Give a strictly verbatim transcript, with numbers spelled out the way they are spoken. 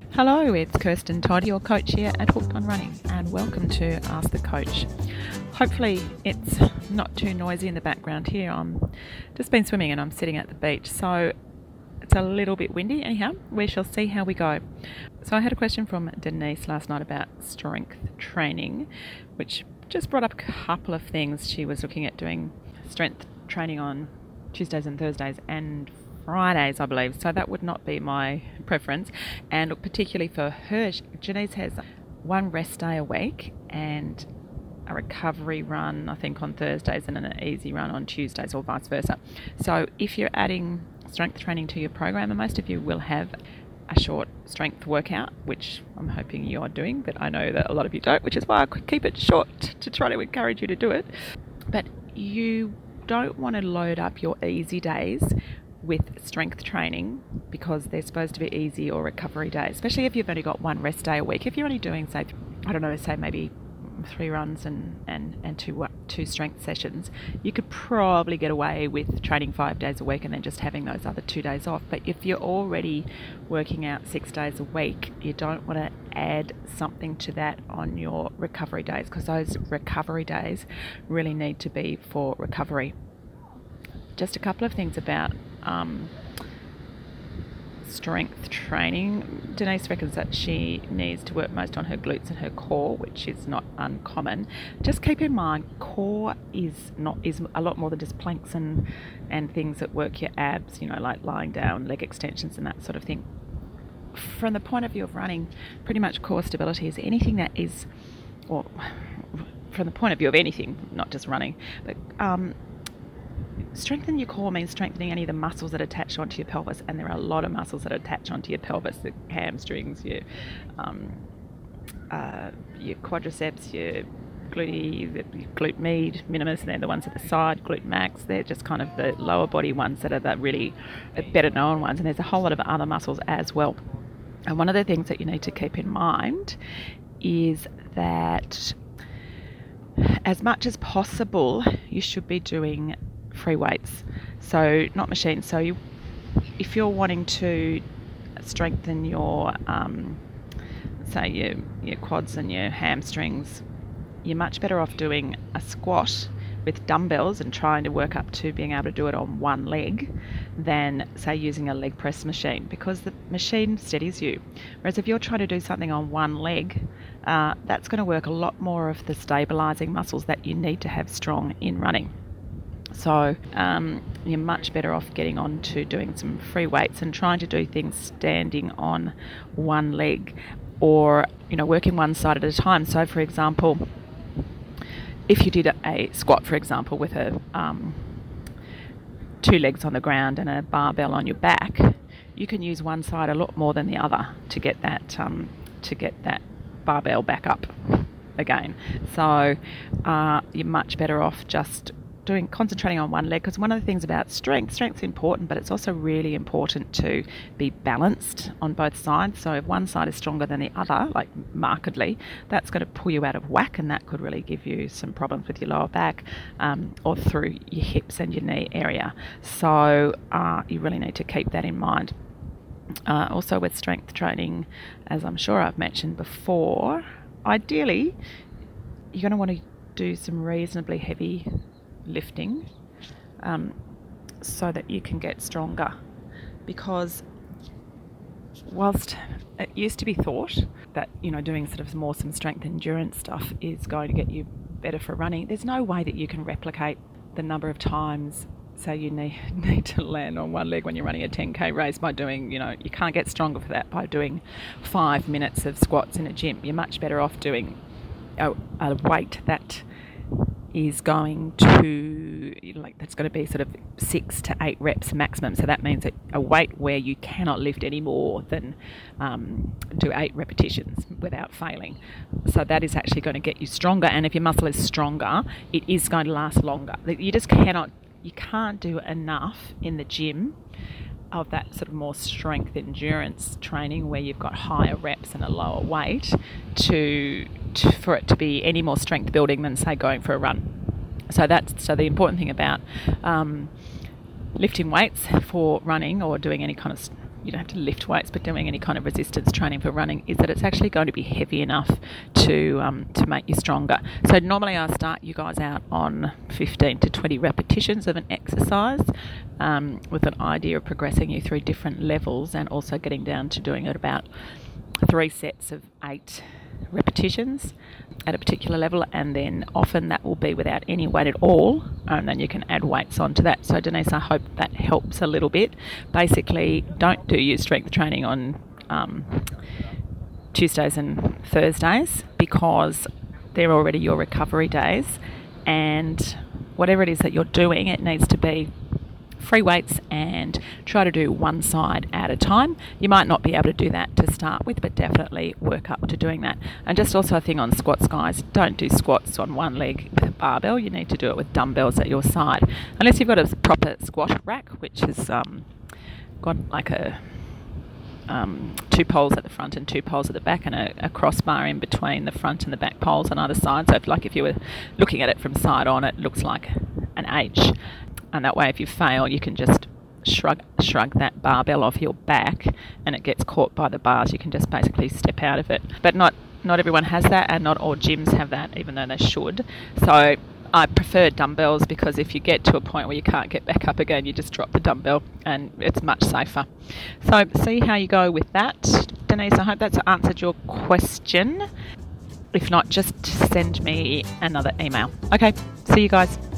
Hello, it's Kirsten Todd, your coach here at Hooked on Running, and welcome to Ask the Coach. Hopefully it's not too noisy in the background here. I'm just been swimming and I'm sitting at the beach, so it's a little bit windy. Anyhow, we shall see how we go. So I had a question from Denise last night about strength training, which just brought up a couple of things. She was looking at doing strength training on Tuesdays and Thursdays and Fridays, I believe, so that would not be my preference. And look, particularly for her, Janice has one rest day a week and a recovery run, I think, on Thursdays and an easy run on Tuesdays, or vice versa. So if you're adding strength training to your program, and most of you will have a short strength workout, which I'm hoping you are doing, but I know that a lot of you don't, which is why I could keep it short to try to encourage you to do it. But you don't want to load up your easy days with strength training because they're supposed to be easy or recovery days, especially if you've only got one rest day a week. If you're only doing, say, I don't know, say maybe three runs and, and, and two two strength sessions, you could probably get away with training five days a week and then just having those other two days off. But if you're already working out six days a week, you don't want to add something to that on your recovery days, because those recovery days really need to be for recovery. Just a couple of things about um, strength training. Denise reckons that she needs to work most on her glutes and her core, which is not uncommon. Just keep in mind, core is not is a lot more than just planks and and things that work your abs, you know, like lying down, leg extensions and that sort of thing. From the point of view of running, pretty much core stability is anything that is, or from the point of view of anything, not just running, but um, strengthening your core means strengthening any of the muscles that attach onto your pelvis, and there are a lot of muscles that attach onto your pelvis: the hamstrings, your um, uh, your quadriceps, your glute, your glute med, minimus, and they're the ones at the side, glute max. They're just kind of the lower body ones that are the really better known ones, and there's a whole lot of other muscles as well. And one of the things that you need to keep in mind is that as much as possible, you should be doing free weights, so not machines. So you, if you're wanting to strengthen your um, say your, your quads and your hamstrings, you're much better off doing a squat with dumbbells and trying to work up to being able to do it on one leg than, say, using a leg press machine, because the machine steadies you. Whereas if you're trying to do something on one leg, uh, that's going to work a lot more of the stabilising muscles that you need to have strong in running. So um, you're much better off getting on to doing some free weights and trying to do things standing on one leg, or, you know, working one side at a time. So, for example, if you did a squat, for example, with a um, two legs on the ground and a barbell on your back, you can use one side a lot more than the other to get that um, to get that barbell back up again. So uh, you're much better off just doing concentrating on one leg, because one of the things about strength, strength's important, but it's also really important to be balanced on both sides. So if one side is stronger than the other, like markedly, that's going to pull you out of whack, and that could really give you some problems with your lower back um, or through your hips and your knee area. So uh, you really need to keep that in mind. Uh, also with strength training, as I'm sure I've mentioned before, ideally you're going to want to do some reasonably heavy lifting um, so that you can get stronger, because whilst it used to be thought that, you know, doing sort of more some strength endurance stuff is going to get you better for running, there's no way that you can replicate the number of times, say, you need, need to land on one leg when you're running a ten K race by doing, you know, you can't get stronger for that by doing five minutes of squats in a gym. You're much better off doing a, a weight that is going to, like, that's going to be sort of six to eight reps maximum. So that means that a weight where you cannot lift any more than um, do eight repetitions without failing. So that is actually going to get you stronger, and if your muscle is stronger, it is going to last longer. You just cannot, you can't do enough in the gym of that sort of more strength endurance training where you've got higher reps and a lower weight to, to for it to be any more strength building than, say, going for a run. So that's so the important thing about um, lifting weights for running or doing any kind of you don't have to lift weights, but doing any kind of resistance training for running, is that it's actually going to be heavy enough to um, to make you stronger. So normally I start you guys out on fifteen to twenty repetitions of an exercise, um, with an idea of progressing you through different levels, and also getting down to doing it about three sets of eight repetitions at a particular level, and then often that will be without any weight at all, and then you can add weights onto that. So Denise, I hope that helps a little bit. Basically, don't do your strength training on um, Tuesdays and Thursdays, because they're already your recovery days, and whatever it is that you're doing, it needs to be free weights, and try to do one side at a time. You might not be able to do that to start with, but definitely work up to doing that. And just also a thing on squats, guys, don't do squats on one leg with a barbell. You need to do it with dumbbells at your side, unless you've got a proper squat rack, which has um, got like a Um, two poles at the front and two poles at the back, and a, a crossbar in between the front and the back poles on either side. So if, like if you were looking at it from side on, it looks like an H, and that way if you fail you can just shrug shrug that barbell off your back and it gets caught by the bars. You can just basically step out of it. But not not everyone has that, and not all gyms have that, even though they should. So I prefer dumbbells, because if you get to a point where you can't get back up again, you just drop the dumbbell and it's much safer. So see how you go with that. Denise, I hope that's answered your question. If not, just send me another email. Okay, see you guys.